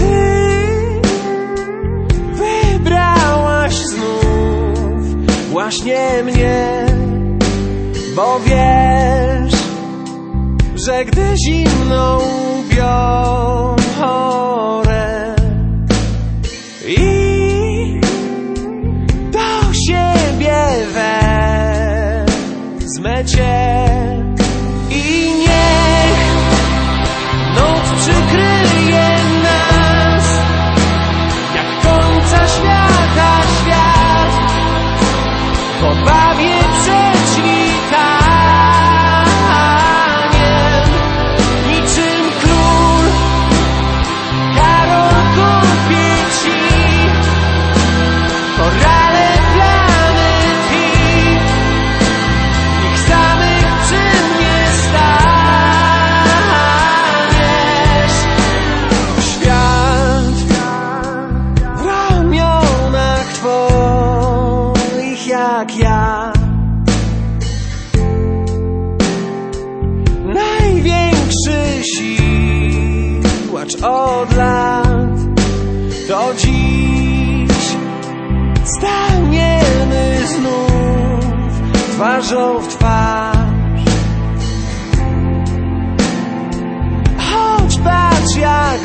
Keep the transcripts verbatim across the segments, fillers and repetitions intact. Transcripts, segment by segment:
Wybrałaś znów właśnie mnie, bo wiesz, że gdy zimno ubiorę i do siebie wezmę cię i niech noc przykryje nas jak końca świata świat, pobawię przed świtaniem niczym król. Karol kupię ci korale planet i niech samych przy mnie staniesz. Świat w ramionach twoich jak ja, największy siłacz od lat, to dziś staniemy znów twarzą w twarz. Choć patrz jak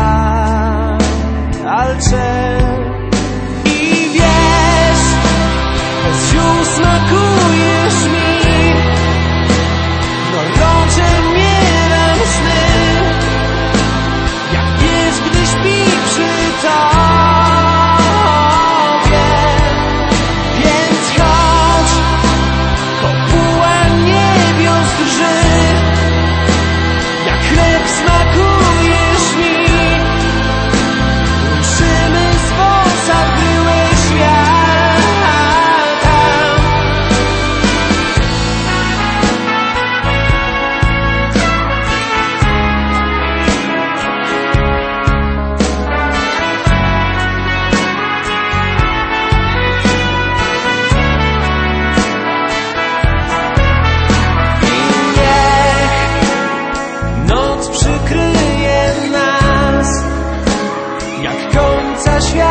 walczę i wiesz, bez ziół smakujesz mi, gorączem mieram sny, jak pies, gdy śpi przy tobie. Więc chodź, kopuła niebios drży, jak chleb smakujesz mi, łączymy z wąsa bryłę świata. Noc przykryje nas jak końca świata.